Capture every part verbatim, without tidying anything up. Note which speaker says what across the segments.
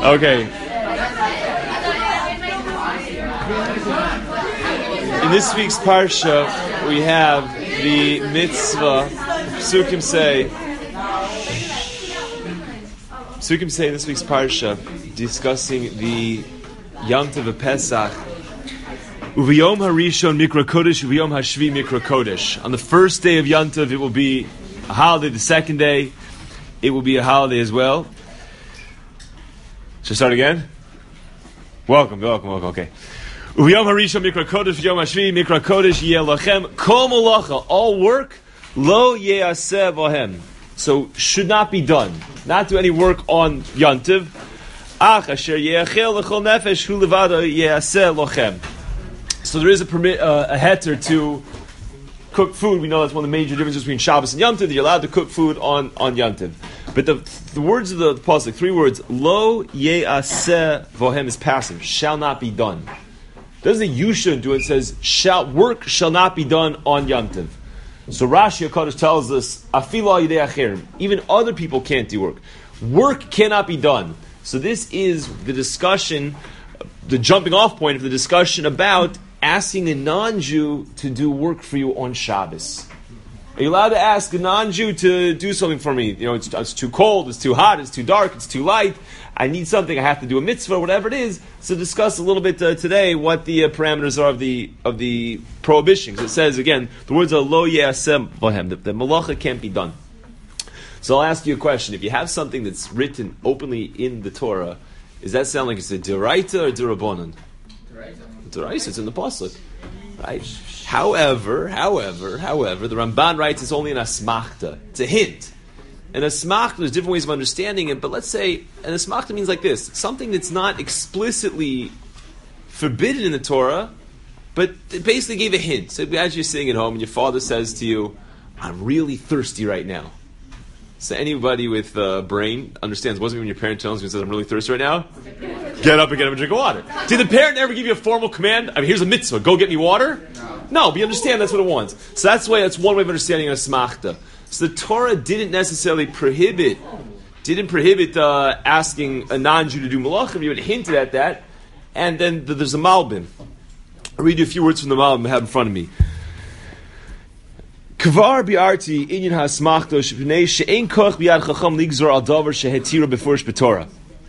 Speaker 1: Okay. In this week's parsha, we have the mitzvah. Psukim say, Psukim say in this week's parsha, discussing the Yom Tov of Pesach. Uviyom harishon mikra kodesh, uviyom hashvi mikra kodesh. On the first day of Yom Tov, it will be a holiday. The second day, it will be a holiday as well. Should I start again? Welcome, welcome, welcome. Okay. Uviyom harishon mikra kodesh, uviyom hashvi mikra kodesh yeh lachem kol malacha. All work lo yeaseh vahem. So should not be done. Not do any work on Yom Tov. Ach asher yeachel lechol nefesh hu levado yeaseh lachem. So there is a permit, uh, a heter to cook food. We know that's one of the major differences between Shabbos and Yom Tov. That you're allowed to cook food on, on Yom Tov. But the the words of the, the pasuk, three words, lo ye'aseh vohem, is passive, shall not be done. It doesn't say you shouldn't do it. It says shall work shall not be done on Yom Tov. So Rashi HaKadosh tells us, afilo yidei acherim, even other people can't do work. Work cannot be done. So this is the discussion, the jumping off point of the discussion about asking a non-Jew to do work for you on Shabbos. Are you allowed to ask a non-Jew to do something for me? You know, it's, it's too cold, it's too hot, it's too dark, it's too light. I need something. I have to do a mitzvah, whatever it is. So discuss a little bit uh, today what the uh, parameters are of the of the prohibitions. It says again, the words are lo ye'aseh vahem. The, the malacha can't be done. So I'll ask you a question. If you have something that's written openly in the Torah, does that sound like it's a deraita or derabanan? Deraisa, it's in the pasuk, right? However, however, however, the Ramban writes it's only an asmachta. It's a hint. An asmachta, there's different ways of understanding it, but let's say an asmachta means like this: something that's not explicitly forbidden in the Torah, but it basically gave a hint. So as you're sitting at home and your father says to you, "I'm really thirsty right now." So anybody with a uh, brain understands. Wasn't when your parent tells you and says, "I'm really thirsty right now." Get up and get him a drink of water. Did the parent ever give you a formal command? I mean, here's a mitzvah. Go get me water. No, no, but you understand that's what it wants. So that's why that's one way of understanding a smachta. So the Torah didn't necessarily prohibit, didn't prohibit uh, asking a non-Jew to do malachim. You had hinted at that, and then the, there's a malbim. I'll read you a few words from the malbim I have in front of me. Kvar bi'arti inyan ha'asmachto shepnei she'ein koch b'yad chacham ligzor al davar shehetira befurish b'Torah.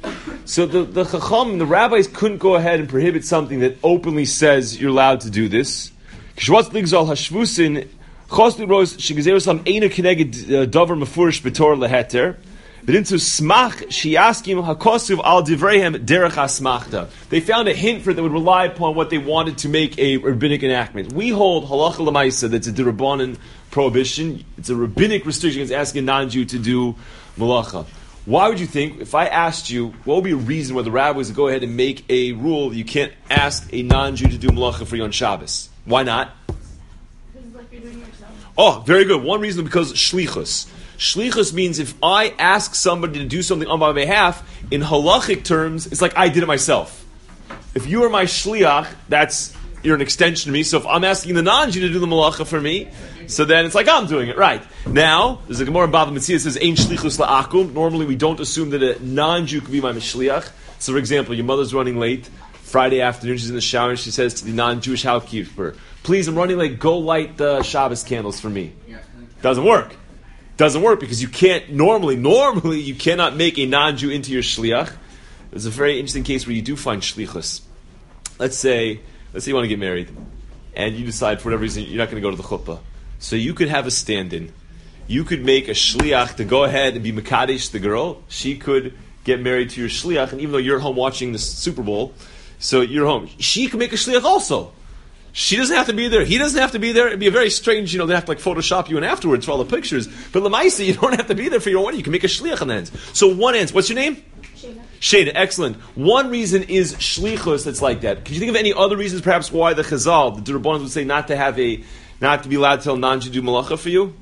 Speaker 1: So the, the chacham, the rabbis couldn't go ahead and prohibit something that openly says you're allowed to do this. Kishwatz ligzor hashvusin chosli ros shegezerusam eina keneged davar mefurish b'Torah leheter. But into smach shiaskim hakosuv al divreihem derech hasmachta. They found a hint for it that would rely upon what they wanted to make a rabbinic enactment. We hold halacha l'maisa that's a derabanan prohibition. It's a rabbinic restriction against asking a non-Jew to do malacha. Why would you think, if I asked you, what would be a reason why the rabbis would go ahead and make a rule that you can't ask a non-Jew to do malacha for you on Shabbos? Why not?
Speaker 2: Because it's like you're doing it yourself.
Speaker 1: Oh, very good. One reason, because shlichus. Shlichus means if I ask somebody to do something on my behalf, in halachic terms, it's like I did it myself. If you are my shliach, that's, you're an extension of me. So if I'm asking the non-Jew to do the malacha for me, so then it's like I'm doing it, right? Now, there's a Gemara in Bava Metzia that says, Ein shlichus la'akum. Normally we don't assume that a non-Jew could be my shliach. So for example, your mother's running late, Friday afternoon, she's in the shower, and she says to the non-Jewish housekeeper, please, I'm running late, go light the Shabbos candles for me. Doesn't work. Doesn't work because you can't, normally, normally you cannot make a non-Jew into your shliach. There's a very interesting case where you do find shlichus. Let's say, let's say you want to get married, and you decide for whatever reason you're not going to go to the chuppah. So you could have a stand-in. You could make a shliach to go ahead and be mekadesh the girl. She could get married to your shliach, and even though you're at home watching the Super Bowl, so you're home, she could make a shliach also. She doesn't have to be there. He doesn't have to be there. It'd be a very strange, you know, they have to like Photoshop you in afterwards for all the pictures. But Lamaisa, you don't have to be there for your wedding. You can make a shliach on the ends. So one ends. What's your name?
Speaker 2: Shada.
Speaker 1: Shada, excellent. One reason is shlichus that's like that. Can you think of any other reasons perhaps why the Chazal, the Durabanan would say not to have a, not to be allowed to tell non-Jew do malacha for you?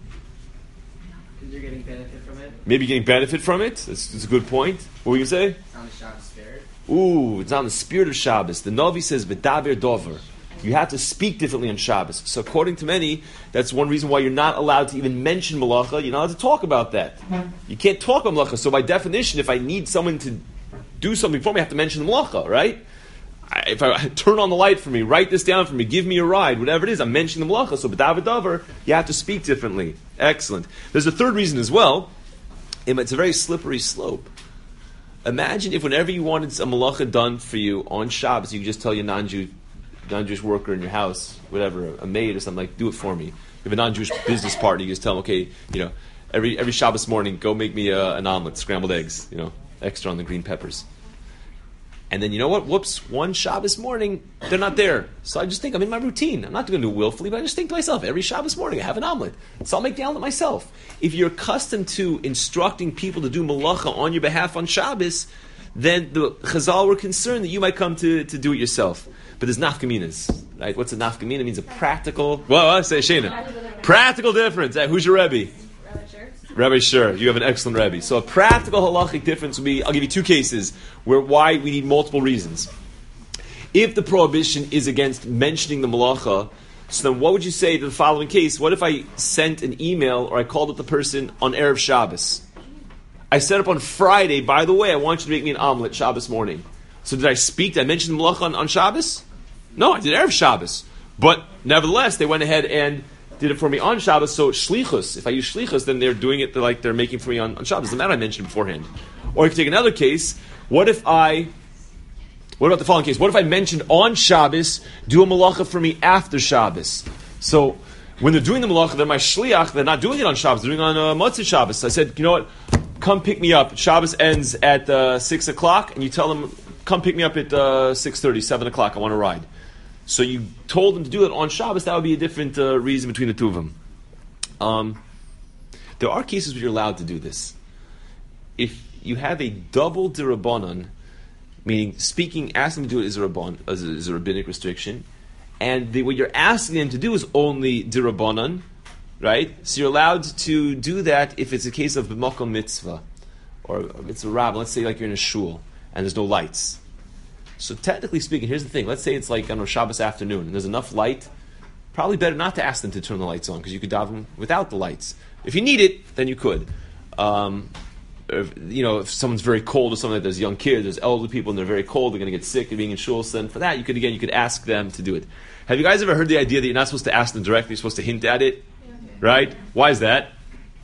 Speaker 3: Because you're getting benefit from it.
Speaker 1: Maybe getting benefit from it. That's, that's a good point. What were you going to say?
Speaker 3: It's on the Shabbos spirit.
Speaker 1: Ooh, it's on the spirit of Shabbos. The Navi says, V'daber dover. You have to speak differently on Shabbos. So according to many, that's one reason why you're not allowed to even mention malacha. You're not allowed to talk about that. You can't talk about malacha. So by definition, if I need someone to do something for me, I have to mention the malacha, right? I, if I turn on the light for me, write this down for me, give me a ride, whatever it is, I'm mentioning the malacha. So b'davar davar, you have to speak differently. Excellent. There's a third reason as well. It's a very slippery slope. Imagine if whenever you wanted a malacha done for you on Shabbos, you could just tell your non-Jew, non-Jewish worker in your house, whatever, a maid or something, like, do it for me. You have a non-Jewish business partner, you just tell them, okay, you know, every every Shabbos morning, go make me a, an omelet, scrambled eggs, you know, extra on the green peppers. And then, you know what? Whoops, one Shabbos morning, they're not there. So I just think, I'm in my routine. I'm not going to do it willfully, but I just think to myself, every Shabbos morning I have an omelet. So I'll make the omelet myself. If you're accustomed to instructing people to do malacha on your behalf on Shabbos, then the Chazal were concerned that you might come to, to do it yourself. But there's nafkaminas, right? What's a nafkamina? It means a practical, well, I say Shana. Practical difference. Hey, who's your Rebbe? Rabbi Sure, you have an excellent Rebbe. So a practical halachic difference would be, I'll give you two cases where why we need multiple reasons. If the prohibition is against mentioning the malacha, so then what would you say to the following case? What if I sent an email or I called up the person on Erev Shabbos? I set up on Friday, by the way, I want you to make me an omelet Shabbos morning. So did I speak? Did I mention the malacha on, on Shabbos? No, I did Erev Shabbos. But nevertheless, they went ahead and did it for me on Shabbos, so shlichus, if I use shlichus, then they're doing it like they're making for me on, on Shabbos. Doesn't matter, I mentioned beforehand. Or you can take another case. What if I, what about the following case? What if I mentioned on Shabbos, do a malacha for me after Shabbos? So, when they're doing the malacha, they're my shliach, they're not doing it on Shabbos, they're doing it on uh, Motzei Shabbos. So I said, you know what, come pick me up. Shabbos ends at uh, six o'clock, and you tell them, come pick me up at uh, six thirty, seven o'clock, I want to ride. So you told them to do it on Shabbos, that would be a different uh, reason between the two of them. Um, there are cases where you're allowed to do this. If you have a double dirabanan, meaning speaking, asking them to do it is a, rabban, is a, is a rabbinic restriction, and the, what you're asking them to do is only dirabanan, right? So you're allowed to do that if it's a case of b'makom mitzvah, or it's a rabbin, let's say like you're in a shul, and there's no lights. So technically speaking, here's the thing. Let's say it's like on a Shabbos afternoon and there's enough light. Probably better not to ask them to turn the lights on because you could daven without the lights. If you need it, then you could. Um, if, you know, if someone's very cold or something, like there's young kids, there's elderly people and they're very cold, they're going to get sick, they're being in shul. So then for that, you could again, you could ask them to do it. Have you guys ever heard the idea that you're not supposed to ask them directly, you're supposed to hint at it? Yeah. Right? Why is that?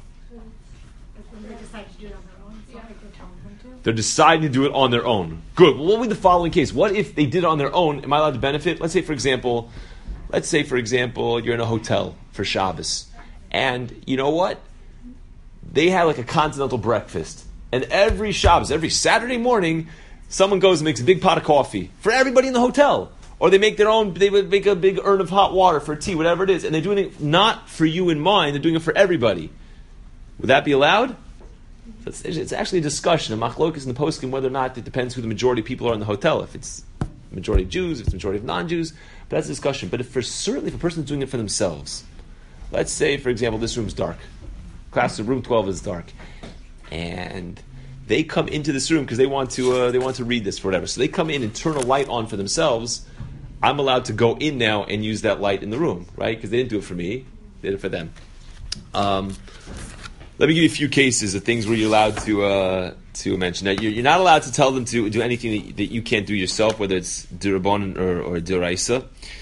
Speaker 1: They're deciding to do it on their own. Good. Well, what would be the following case? What if they did it on their own? Am I allowed to benefit? Let's say, for example, let's say, for example, you're in a hotel for Shabbos, and you know what? They have like a continental breakfast, and every Shabbos, every Saturday morning, someone goes and makes a big pot of coffee for everybody in the hotel, or they make their own. They would make a big urn of hot water for tea, whatever it is, and they're doing it not for you in mind. They're doing it for everybody. Would that be allowed? It's, it's actually a discussion, a machlokes in the poskim, whether or not it depends who the majority of people are in the hotel. If it's the majority of Jews, if it's the majority of non-Jews, but that's a discussion. But if for certainly if a person is doing it for themselves, let's say, for example, this room's dark. Class of room twelve is dark, and they come into this room because they want to uh, they want to read this for whatever. So they come in and turn a light on for themselves. I'm allowed to go in now and use that light in the room, right? Because they didn't do it for me; they did it for them. Um, Let me give you a few cases of things where you're allowed to uh, to mention. Now, you're, you're not allowed to tell them to do anything that, that you can't do yourself, whether it's dirabanan or, or diraisa.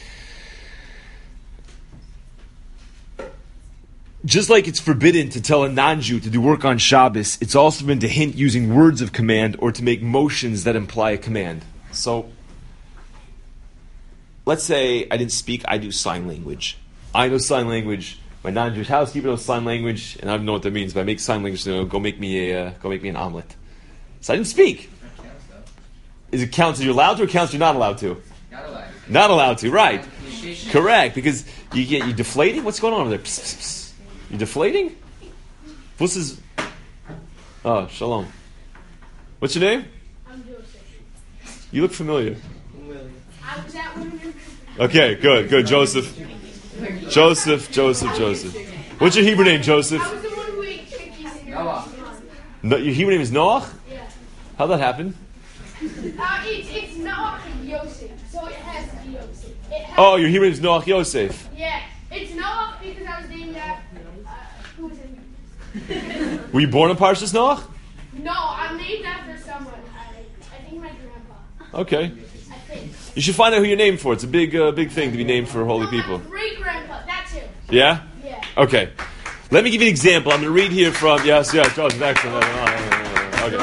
Speaker 1: Just like it's forbidden to tell a non-Jew to do work on Shabbos, it's also forbidden to hint using words of command or to make motions that imply a command. So, let's say I didn't speak, I do sign language. I know sign language. My non-Jewish housekeeper knows sign language, and I don't know what that means, but I make sign language, you know, go make me a, uh, go make me an omelet. So I didn't speak. Is it counts as you're allowed to, or counts you're not allowed to?
Speaker 3: Not allowed.
Speaker 1: Not allowed to, right? Correct, because you get you deflating. What's going on over there? Psst, psst, psst. You deflating? What's his? Oh, shalom. What's your name?
Speaker 2: I'm Joseph.
Speaker 1: You look familiar.
Speaker 3: I'm William.
Speaker 2: I was at one.
Speaker 1: Okay, good, good, Joseph. Joseph, Joseph, Joseph. What's your Hebrew name, Joseph?
Speaker 2: I was the one who ate cookies in your
Speaker 3: Noah.
Speaker 1: No, your Hebrew name is Noach?
Speaker 2: Yeah.
Speaker 1: How'd that happen?
Speaker 2: Uh, it's, it's Noah Yosef, so it has to be Yosef. It has,
Speaker 1: Oh, your Hebrew name is Noach Yosef.
Speaker 2: yeah. It's Noah because I was named after, uh, who was it?
Speaker 1: Were you born in Parshas Noach?
Speaker 2: No, I'm named after someone. I, I think my grandpa.
Speaker 1: Okay.
Speaker 2: I think.
Speaker 1: You should find out who you're named for. It's a big, uh, big thing to be named for holy people.
Speaker 2: Great grandpa. That too.
Speaker 1: Yeah?
Speaker 2: Yeah.
Speaker 1: Okay. Let me give you an example. I'm going to read here from, yes, yes, George, excellent. Okay.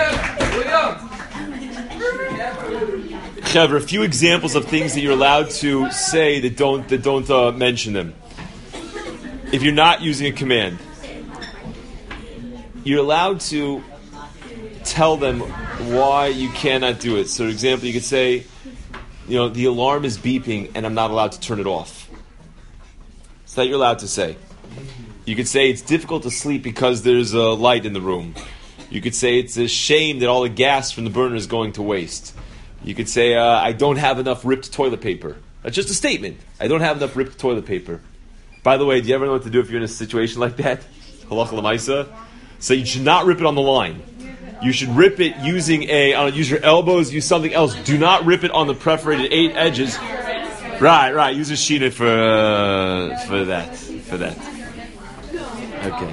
Speaker 1: Chevra, a few examples of things that you're allowed to say that don't, that don't uh, mention them. If you're not using a command, you're allowed to tell them why you cannot do it. So, for example, you could say, you know, the alarm is beeping and I'm not allowed to turn it off. So that you're allowed to say. You could say it's difficult to sleep because there's a light in the room. You could say it's a shame that all the gas from the burner is going to waste. You could say, uh, I don't have enough ripped toilet paper. That's just a statement. I don't have enough ripped toilet paper. By the way, do you ever know what to do if you're in a situation like that? Halacha l'maisa. So you should not rip it on the line. You should rip it using a, I don't know, use your elbows, use something else. Do not rip it on the perforated eight edges. Right, right. Use a sheet for, uh, for that. For that. Okay.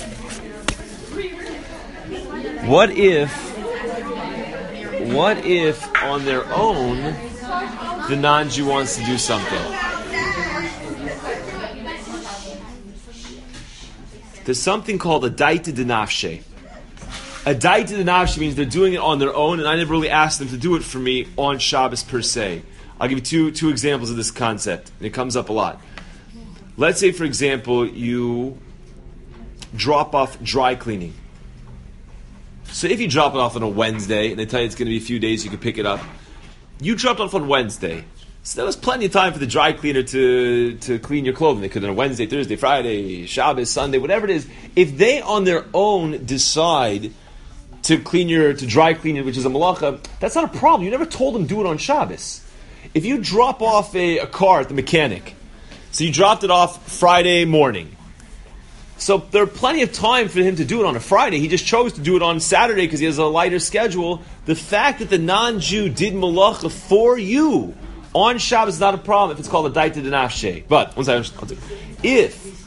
Speaker 1: What if, what if on their own, the non-Jew wants to do something? There's something called a daita de nafshe. A daita de nafshe means they're doing it on their own, and I never really asked them to do it for me on Shabbos per se. I'll give you two two examples of this concept. It comes up a lot. Let's say, for example, you drop off dry cleaning. So if you drop it off on a Wednesday, and they tell you it's going to be a few days, you can pick it up. You dropped it off on Wednesday. So there was plenty of time for the dry cleaner to, to clean your clothing. They could on Wednesday, Thursday, Friday, Shabbos, Sunday, whatever it is. If they on their own decide to clean your, to dry clean it, which is a malacha, that's not a problem. You never told them do it on Shabbos. If you drop off a, a car at the mechanic, so you dropped it off Friday morning. So there are plenty of time for him to do it on a Friday. He just chose to do it on Saturday because he has a lighter schedule. The fact that the non-Jew did malacha for you on Shabbos is not a problem if it's called a daita de nafshe. But, once I understand, if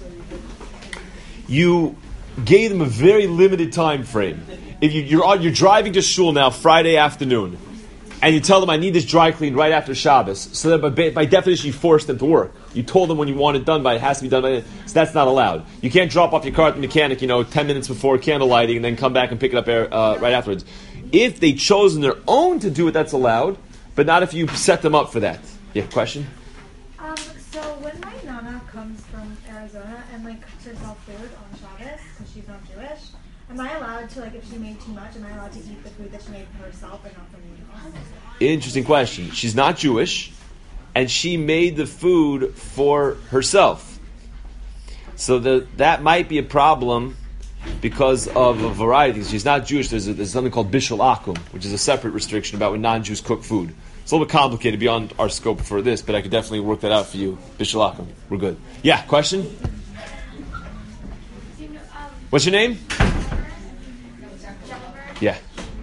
Speaker 1: you gave them a very limited time frame, if you, you're, on, you're driving to shul now Friday afternoon, and you tell them, I need this dry cleaned right after Shabbos, so that by, by definition you force them to work. You told them when you want it done by, it has to be done by, so that's not allowed. You can't drop off your car at the mechanic, you know, ten minutes before candle lighting, and then come back and pick it up uh, right afterwards. If they chose on their own to do it, that's allowed, but not if you set them up for that. Yeah, question?
Speaker 4: Um, so when my nana comes from Arizona and like cooks herself food on Shabbos, because she's not Jewish, am I allowed to, like, if she made too much, am I allowed to eat the food that she made for herself and not for me?
Speaker 1: Interesting question. She's not Jewish, and she made the food for herself. So the, that might be a problem because of a variety of things. She's not Jewish. There's, a, there's something called bishul akum, which is a separate restriction about when non-Jews cook food. It's a little bit complicated beyond our scope for this, but I could definitely work that out for you. Bishul akum. We're good. Yeah, question? What's your name? Yeah.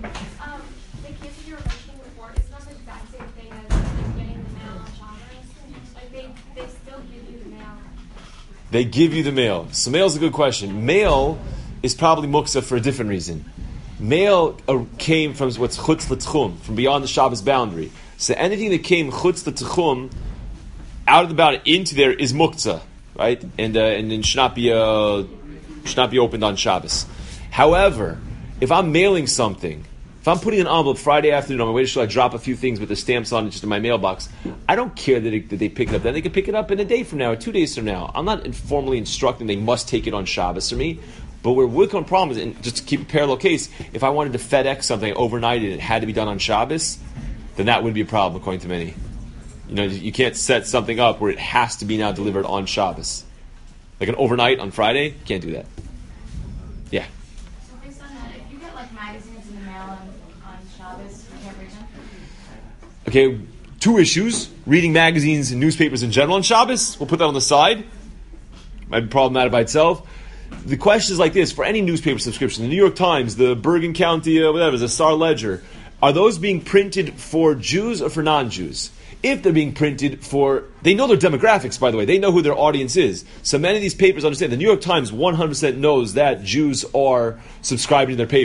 Speaker 1: They give you the mail. So mail is a good question. Mail is probably muksa for a different reason. Mail uh, came from what's chutz l'tchum, from beyond the Shabbos boundary. So anything that came chutz l'tchum, out of the boundary into there is muksa, right? And uh, and, and should not be uh, should not be opened on Shabbos. However, if I'm mailing something, if I'm putting an envelope Friday afternoon on my way to shul, I drop a few things with the stamps on it just in my mailbox. I don't care that, it, that they pick it up. Then they can pick it up in a day from now or two days from now. I'm not informally instructing they must take it on Shabbos for me. But where we're going problem is, and just to keep a parallel case, if I wanted to FedEx something overnight and it had to be done on Shabbos, then that wouldn't be a problem according to many. You know, you can't set something up where it has to be now delivered on Shabbos. Like an overnight on Friday, you can't do that. Yeah.
Speaker 5: So based on that, if you get like magazines in the mail on, on Shabbos, you can't read them?
Speaker 1: Okay, two issues. Reading magazines and newspapers in general on Shabbos. We'll put that on the side. Might be problematic by itself. The question is like this. For any newspaper subscription, the New York Times, the Bergen County, uh, whatever, the Star Ledger, are those being printed for Jews or for non-Jews? If they're being printed for... They know their demographics, by the way. They know who their audience is. So many of these papers understand. The New York Times one hundred percent knows that Jews are subscribing to their paper.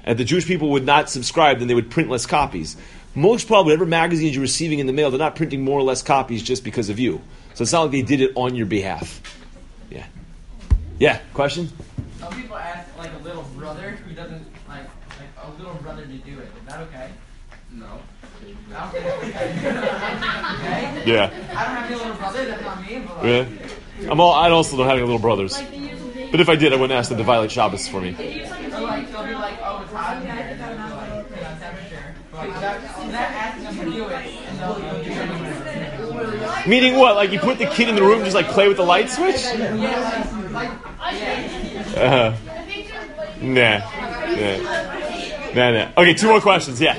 Speaker 1: and if the Jewish people would not subscribe, then they would print less copies. Most probably, whatever magazines you're receiving in the mail, they're not printing more or less copies just because of you. So it's not like they did it on your behalf. Yeah. Yeah, question?
Speaker 6: Some people ask like a little brother who doesn't like like a little brother to do it. Is that okay?
Speaker 3: No.
Speaker 6: I don't think it's okay. Okay?
Speaker 1: Yeah.
Speaker 6: I don't have any little brother. That's not me. But like,
Speaker 1: Yeah. I'm all, I also don't have any little brothers. But if I did, I wouldn't ask them to violate Shabbos for me.
Speaker 6: or like they'll be like, oh, it's hot in here. And they'll be like, you know, temperature. But without, without asking them to do it, and they'll, they'll do something.
Speaker 1: Meaning what? Like you put the kid in the room and just like play with the light switch?
Speaker 6: Yeah, like, like, yeah.
Speaker 1: Uh-huh. Nah. Nah. Nah, nah. Okay, two more questions. Yeah.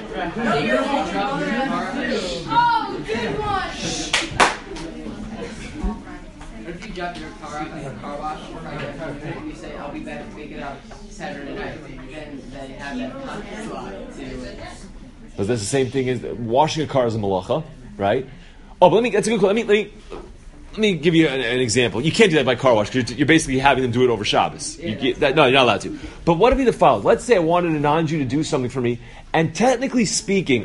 Speaker 2: Oh, good one.
Speaker 3: What if you drop your car off at the car wash, and you say, I'll be back to pick it up Saturday night, then they have that time slot to...
Speaker 1: But that's the same thing as washing a car is a malacha, right? Oh, but let me, that's a good question. Let me, let me, let me give you an, an example. You can't do that by car wash because you're, you're basically having them do it over Shabbos. You get that, no, you're not allowed to. But what would be the following? Let's say I wanted a non-Jew to do something for me, and technically speaking,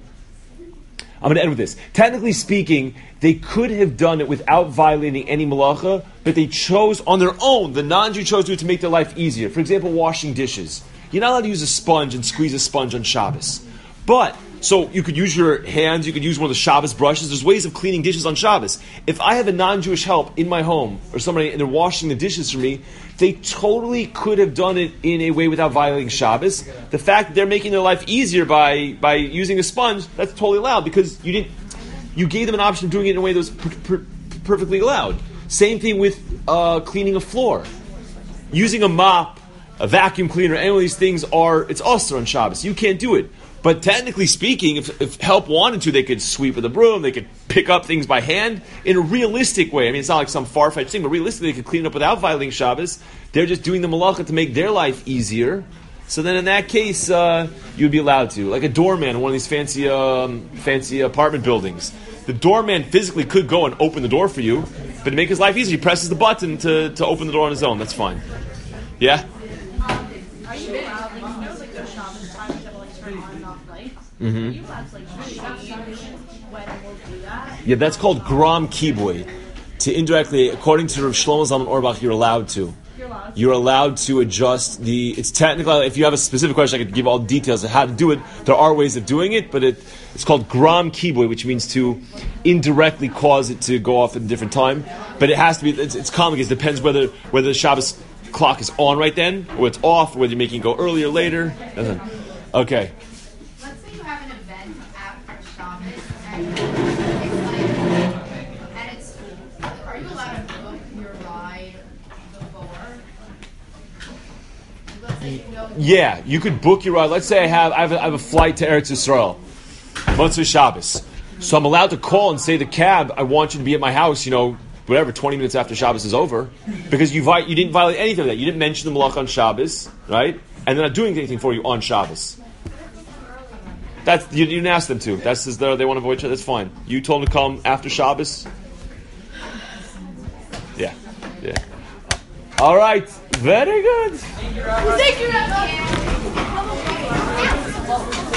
Speaker 1: I'm going to end with this. Technically speaking, they could have done it without violating any malacha, but they chose on their own, the non-Jew chose to do it to make their life easier. For example, washing dishes. You're not allowed to use a sponge and squeeze a sponge on Shabbos. But, so you could use your hands, you could use one of the Shabbos brushes. There's ways of cleaning dishes on Shabbos. If I have a non-Jewish help in my home, or somebody, and they're washing the dishes for me, they totally could have done it in a way without violating Shabbos. The fact that they're making their life easier by, by using a sponge, that's totally allowed, because you didn't, you gave them an option of doing it in a way that was per, per, perfectly allowed. Same thing with uh, cleaning a floor. Using a mop, a vacuum cleaner, any of these things are, it's usher on Shabbos. You can't do it. But technically speaking, if, if help wanted to, they could sweep with a broom, they could pick up things by hand in a realistic way. I mean, it's not like some far-fetched thing, but realistically, they could clean it up without violating Shabbos. They're just doing the malacha to make their life easier. So then in that case, uh, you'd be allowed to. Like a doorman in one of these fancy um, fancy apartment buildings. The doorman physically could go and open the door for you, but to make his life easier, he presses the button to, to open the door on his own. That's fine. Yeah?
Speaker 4: Are you allowed, like, you know, like those Shabbos times that will like turn on and off lights?
Speaker 1: Mm-hmm.
Speaker 4: Are you allowed to like change when we'll do that?
Speaker 1: Yeah, that's called Gram Kiboy. To indirectly, according to Rav Shlomo Zalman Auerbach, you're allowed to.
Speaker 4: You're allowed.
Speaker 1: You're allowed to adjust the. It's technically. If you have a specific question, I could give all the details of how to do it. There are ways of doing it, but it it's called Gram Kiboy, which means to indirectly cause it to go off at a different time. But it has to be. It's, it's complicated. It depends whether whether the Shabbos clock is on right then, or it's off, or whether you're making it go earlier or later. Okay.
Speaker 2: Let's say you have an event after Shabbos and it's like, and it's, are you allowed to book your ride before? Let's say you know.
Speaker 1: Yeah, you could book your ride. Let's say I have I have a, I have a flight to Eretz Yisrael, Motzei Shabbos. So I'm allowed to call and say the cab, I want you to be at my house, you know, whatever, twenty minutes after Shabbos is over, because you vi- you didn't violate anything of that. You didn't mention the malach on Shabbos, right? And they're not doing anything for you on Shabbos. That's you, you didn't ask them to. That's just, they want to avoid each other. That's fine. You told them to come after Shabbos. Yeah, yeah. All right, very good.
Speaker 2: Thank you, Rabbi.